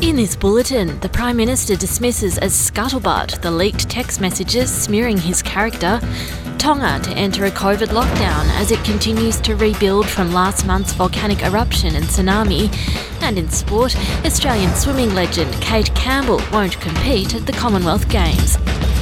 In this bulletin, the Prime Minister dismisses as scuttlebutt the leaked text messages smearing his character. Tonga to enter a COVID lockdown as it continues to rebuild from last month's volcanic eruption and tsunami. And in sport, Australian swimming legend Kate Campbell won't compete at the Commonwealth Games.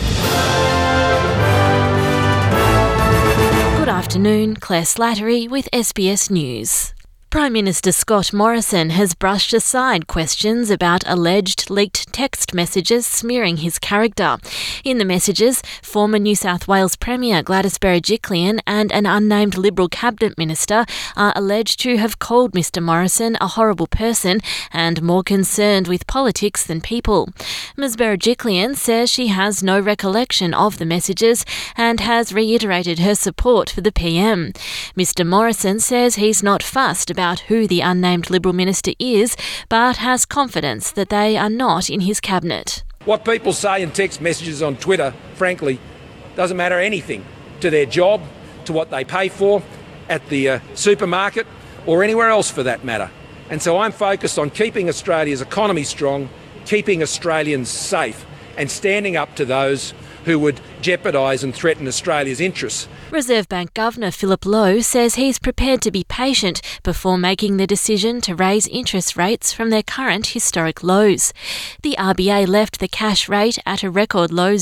Good afternoon, Claire Slattery with SBS News. Prime Minister Scott Morrison has brushed aside questions about alleged leaked text messages smearing his character. In the messages, former New South Wales Premier Gladys Berejiklian and an unnamed Liberal Cabinet Minister are alleged to have called Mr Morrison a horrible person and more concerned with politics than people. Ms Berejiklian says she has no recollection of the messages and has reiterated her support for the PM. Mr Morrison says he's not fussed about who the unnamed Liberal Minister is, but has confidence that they are not in his cabinet. What people say in text messages on Twitter, frankly, doesn't matter anything to their job, to what they pay for at the supermarket or anywhere else for that matter. And so I'm focused on keeping Australia's economy strong, keeping Australians safe and standing up to those who would jeopardise and threaten Australia's interests. Reserve Bank Governor Philip Lowe says he's prepared to be patient before making the decision to raise interest rates from their current historic lows. The RBA left the cash rate at a record low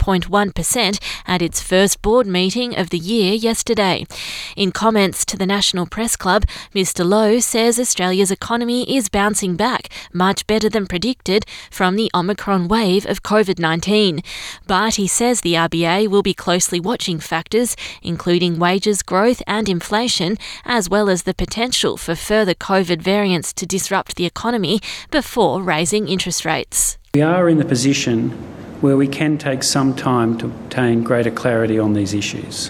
0.1% at its first board meeting of the year yesterday. In comments to the National Press Club, Mr Lowe says Australia's economy is bouncing back much better than predicted from the Omicron wave of COVID-19. But he says the RBA will be closely watching factors including wages growth and inflation, as well as the potential for further COVID variants to disrupt the economy before raising interest rates. We are in the position where we can take some time to obtain greater clarity on these issues.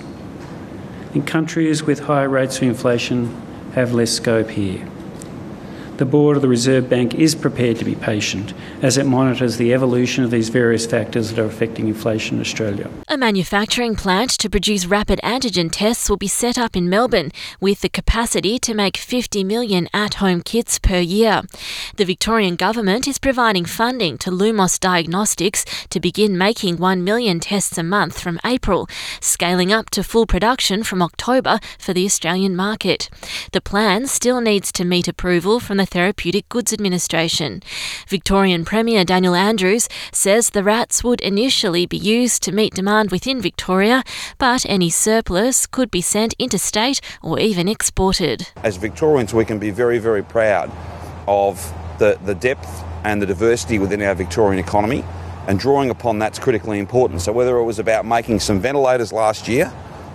In countries with higher rates of inflation have less scope here. The Board of the Reserve Bank is prepared to be patient as it monitors the evolution of these various factors that are affecting inflation in Australia. A manufacturing plant to produce rapid antigen tests will be set up in Melbourne with the capacity to make 50 million at-home kits per year. The Victorian Government is providing funding to Lumos Diagnostics to begin making 1 million tests a month from April, scaling up to full production from October for the Australian market. The plan still needs to meet approval from the Therapeutic Goods Administration. Victorian Premier Daniel Andrews says the rats would initially be used to meet demand within Victoria, but any surplus could be sent interstate or even exported. As Victorians, we can be very, very proud of the depth and the diversity within our Victorian economy, and drawing upon that's critically important. So whether it was about making some ventilators last year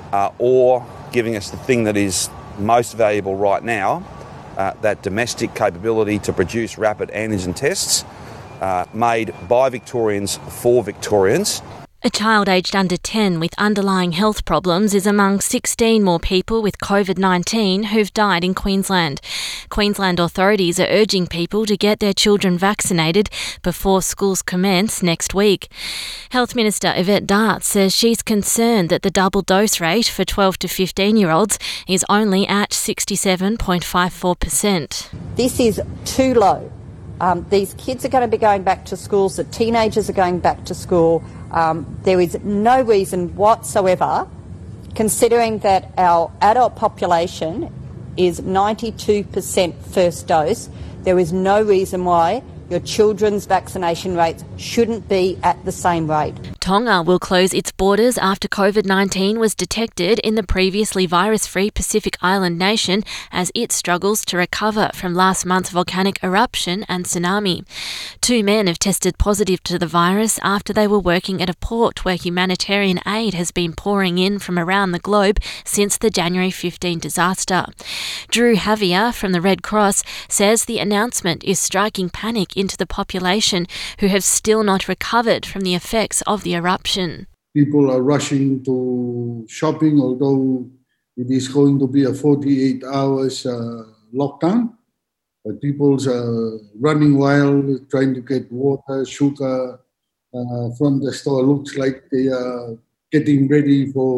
or giving us the thing that is most valuable right now, that domestic capability to produce rapid antigen tests made by Victorians for Victorians. A child aged under 10 with underlying health problems is among 16 more people with COVID-19 who've died in Queensland. Queensland authorities are urging people to get their children vaccinated before schools commence next week. Health Minister Yvette D'Ath says she's concerned that the double dose rate for 12 to 15-year-olds is only at 67.54%. This is too low. These kids are going to be going back to schools, the teenagers are going back to school. There is no reason whatsoever, considering that our adult population is 92% first dose, there is no reason why your children's vaccination rates shouldn't be at the same rate. Tonga will close its borders after COVID-19 was detected in the previously virus-free Pacific Island nation as it struggles to recover from last month's volcanic eruption and tsunami. 2 men have tested positive to the virus after they were working at a port where humanitarian aid has been pouring in from around the globe since the January 15 disaster. Drew Javier from the Red Cross says the announcement is striking panic into the population who have still not recovered from the effects of the eruption. People are rushing to shopping, although it is going to be a 48 hours lockdown. But people's running wild, trying to get water, sugar from the store. Looks like they are getting ready for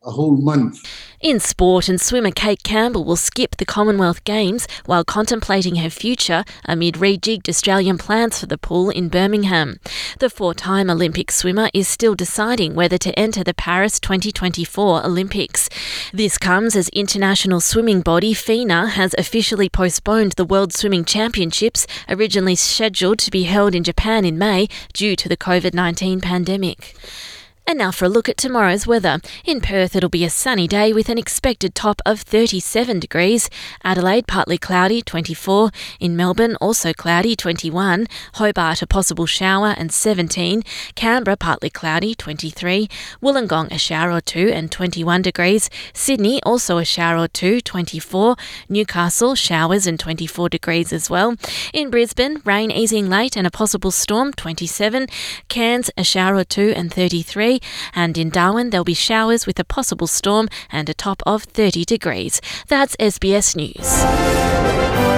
a whole month. In sport, and swimmer Kate Campbell will skip the Commonwealth Games while contemplating her future amid rejigged Australian plans for the pool in Birmingham. The four-time Olympic swimmer is still deciding whether to enter the Paris 2024 Olympics. This comes as international swimming body FINA has officially postponed the World Swimming Championships, originally scheduled to be held in Japan in May due to the COVID-19 pandemic. And now for a look at tomorrow's weather. In Perth, it'll be a sunny day with an expected top of 37 degrees. Adelaide, partly cloudy, 24. In Melbourne, also cloudy, 21. Hobart, a possible shower, and 17. Canberra, partly cloudy, 23. Wollongong, a shower or two, and 21 degrees. Sydney, also a shower or two, 24. Newcastle, showers and 24 degrees as well. In Brisbane, rain easing late and a possible storm, 27. Cairns, a shower or two, and 33. And in Darwin, there'll be showers with a possible storm and a top of 30 degrees. That's SBS News.